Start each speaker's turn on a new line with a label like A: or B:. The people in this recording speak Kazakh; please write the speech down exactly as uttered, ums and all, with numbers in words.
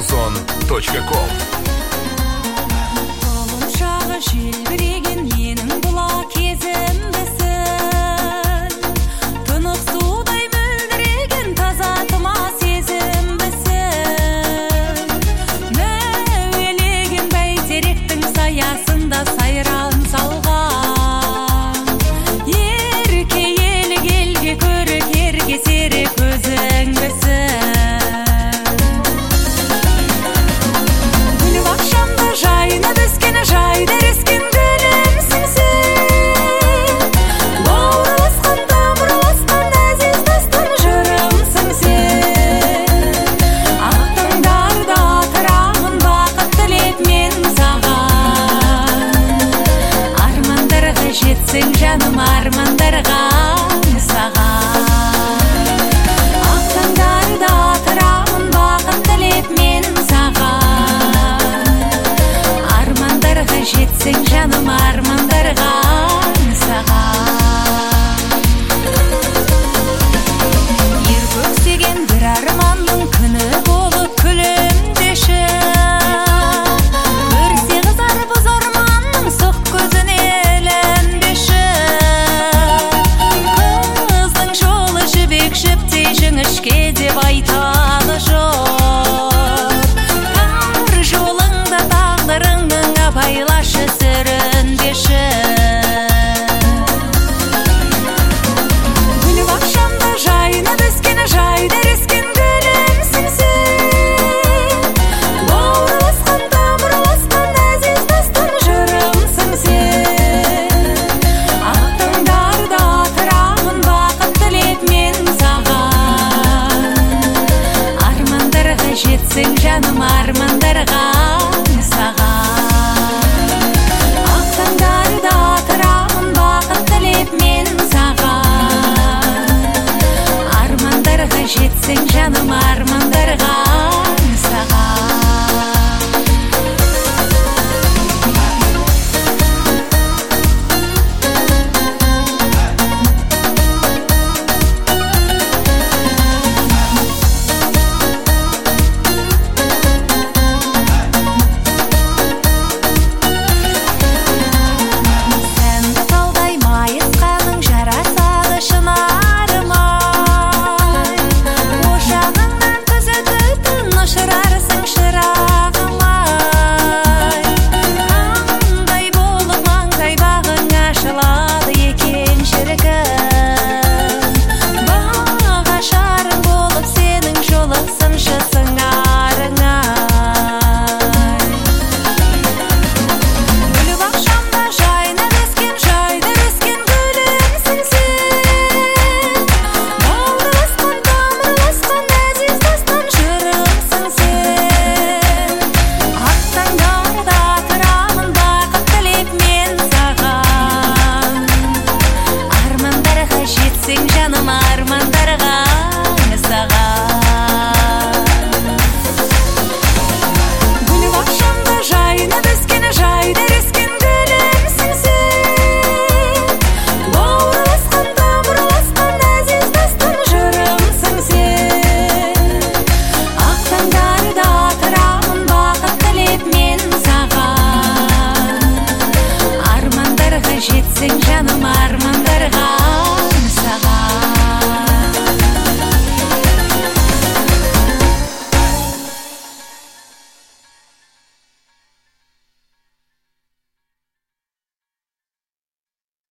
A: музон точка ком.
B: Қолым шағы желбіреген менің бұла кезімбісің, тұнық судай мөлдіреген таза тұма сезімбісің. Мәуелеген бәйтеректің саясында сайран салған, ерке елік елге көрік ерге серік көзіңбісің. Жайнап өскені жайдар ескен гүлімсің сен, бауырласқан тамырласқан әзиз достым жырымсың сен. Ақ таңдарда атырамын бақыт тілеп мен саған, армандарға жетсең жаным армандарға саған. Ақ таңдарда атырамын бақыт тілеп мен саған, жетсең жаным армандарға саған. Ер көксеген бір арманның күні болып күлімдеші, көрсе қызар бұз арманның сұқ көзіне ілінбеші. Қыздың жолы жібек жіптей жіңішке деп айтады жоқ, тар жолыңда тағдырыңның абайлашы сүрінбеші. Гүл бақшамда жайнап өскені жайдар ескен гүлімсің сен, бауырласқан тамырласқан әзиз достым жырымсың сен. Ақ таңдарда атырамын бақыт тілеп мен саған, армандарға жетсең жаным армандарға саған. Ақ таңдарда атырамын бақыт тілеп мен саған, армандарға жетсең жаным арман